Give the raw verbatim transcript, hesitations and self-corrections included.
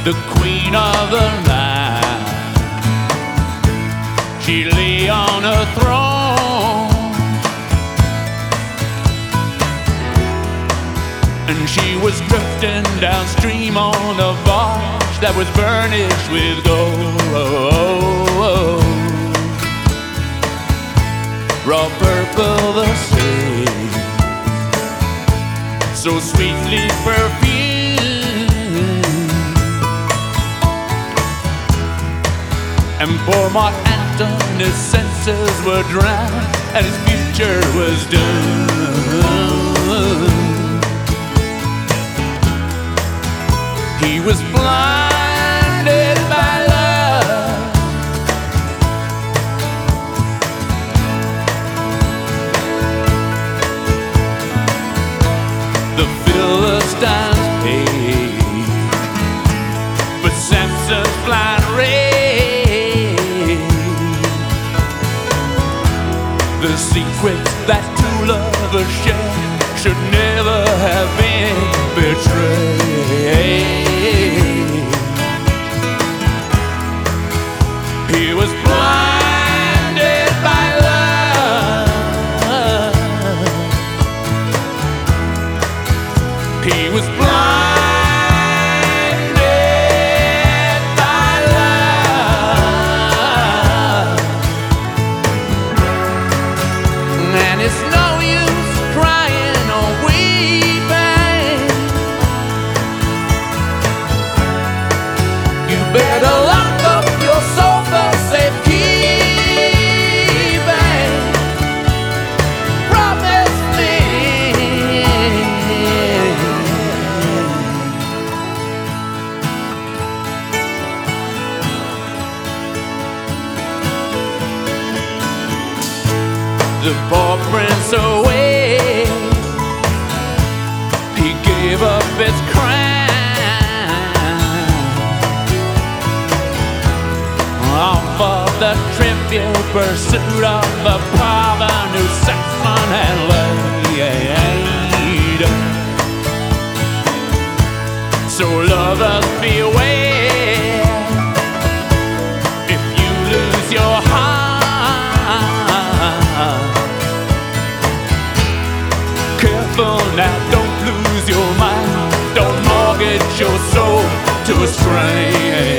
the queen of the night. She lay on a throne, and she was drifting downstream on a barge that was burnished with gold. Raw purple the sea, so sweetly perfumed. And poor Mark Antony, his senses were drowned, and his future was doomed. He was blinded by love, the Philistines paid for Samson's blind rage. The secrets that two lovers shared should never have been betrayed. He was blinded by love. He was blinded by love. And it's no use crying or weeping. You better lock up your soul for safekeeping. Promise me. The poor prince away, he gave up his crown, all for the trivial pursuit of the pardon who Saxon had laid. So lovers beware, if you lose your heart, careful now, don't lose your mind, don't mortgage your soul to a strain.